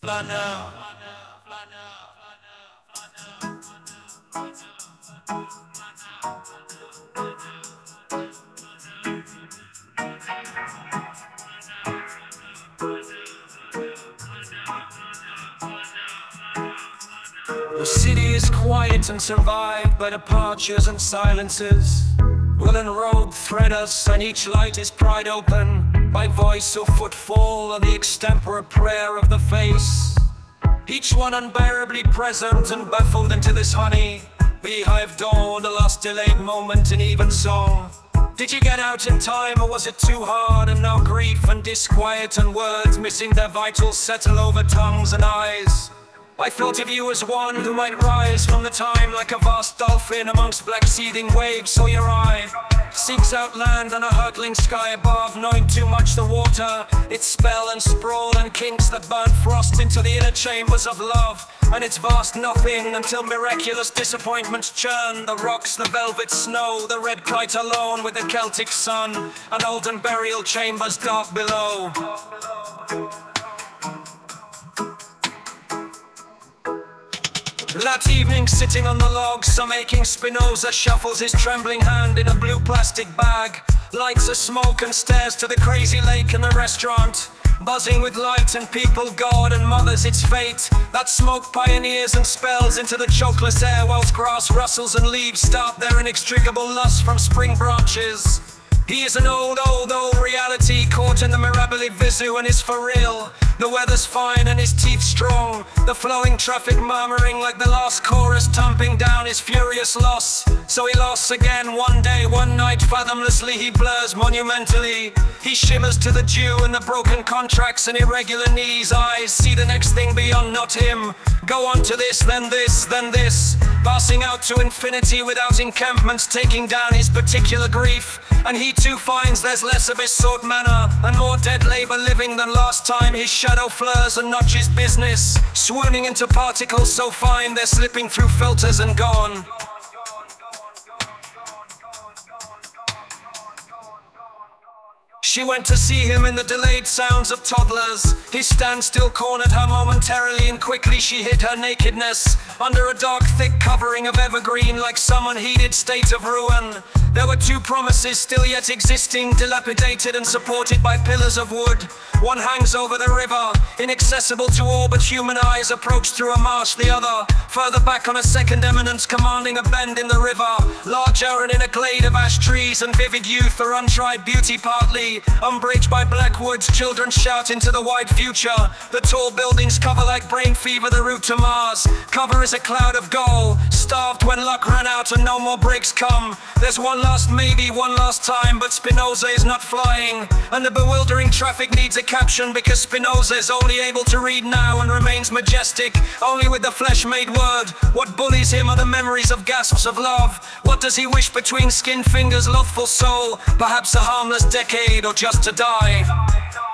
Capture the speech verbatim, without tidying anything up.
The city is quiet and survived by departures and silences. Woolen robe thread us, and each light is pried open by voice or footfall or the extempore prayer of the face. Each one unbearably present and baffled into this honey beehive dawn, a lost delayed moment in even song. Did you get out in time, or was it too hard? And now grief and disquiet and words missing their vitals settle over tongues and eyes. I thought of you as one who might rise from the time like a vast dolphin amongst black seething waves. So your eye seeks out land and a hurtling sky above, knowing too much the water, its spell and sprawl and kinks that burn frost into the inner chambers of love, and its vast nothing until miraculous disappointments churn the rocks, the velvet snow, the red kite alone with the Celtic sun, and olden burial chambers dark below. That evening, sitting on the log, some aching Spinoza shuffles his trembling hand in a blue plastic bag, lights a smoke and stares to the crazy lake and the restaurant, buzzing with light and people, God and mothers its fate. That smoke pioneers and spells into the chokeless air, whilst grass rustles and leaves start their inextricable lust from spring branches. He is an old, old, old reality caught in the Mirabile Visu and is for real. The weather's fine and his teeth strong, the flowing traffic murmuring like the last chorus thumping down his furious loss. So he lost again one day, one night, fathomlessly he blurs monumentally. He shimmers to the dew and the broken contracts and irregular knees. Eyes see the next thing beyond, not him. Go on to this, then this, then this, passing out to infinity without encampments, taking down his particular grief. And he too finds there's less of his sought manner and more dead labor living than last time. His shadow flurs and notches business, swooning into particles so fine they're slipping through filters and gone. She went to see him in the delayed sounds of toddlers. He standstill cornered her momentarily, and quickly she hid her nakedness under a dark thick covering of evergreen, like some unheeded state of ruin. There were two promises still yet existing, dilapidated and supported by pillars of wood. One hangs over the river, inaccessible to all but human eyes approach through a marsh. The other, further back on a second eminence commanding a bend in the river, larger and in a glade of ash trees and vivid youth or untried beauty partly umbraged by black woods. Children shout into the wide future. The tall buildings cover like brain fever the route to Mars. Cover is a cloud of gold, starved when luck ran out and no more breaks come. There's one last maybe, one last time, but Spinoza is not flying, and the bewildering traffic needs a caption, because Spinoza is only able to read now and remains majestic only with the flesh-made word. What bullies him are the memories of gasps of love. What does he wish between skin fingers, loathful soul? Perhaps a harmless decade or just to die.